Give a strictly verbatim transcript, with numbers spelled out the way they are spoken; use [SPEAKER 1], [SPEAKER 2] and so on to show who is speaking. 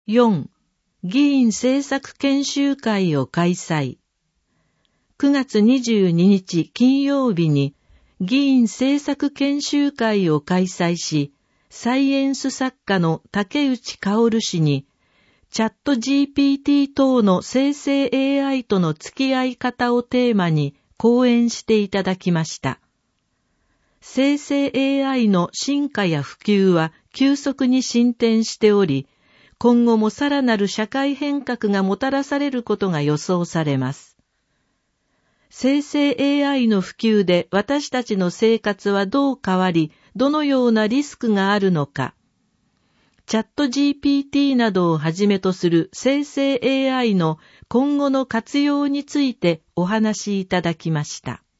[SPEAKER 1] よん. 議員政策研修会を開催。くがつにじゅうににち金曜日に議員政策研修会を開催し、サイエンス作家の竹内薫氏に、チャット ジーピーティー 等の生成 エーアイ との付き合い方をテーマに講演していただきました。生成 エーアイ の進化や普及は急速に進展しており、今後もさらなる社会変革がもたらされることが予想されます。生成 エーアイ の普及で私たちの生活はどう変わり、どのようなリスクがあるのか。チャット ジーピーティー などをはじめとする生成 エーアイ の今後の活用についてお話しいただきました。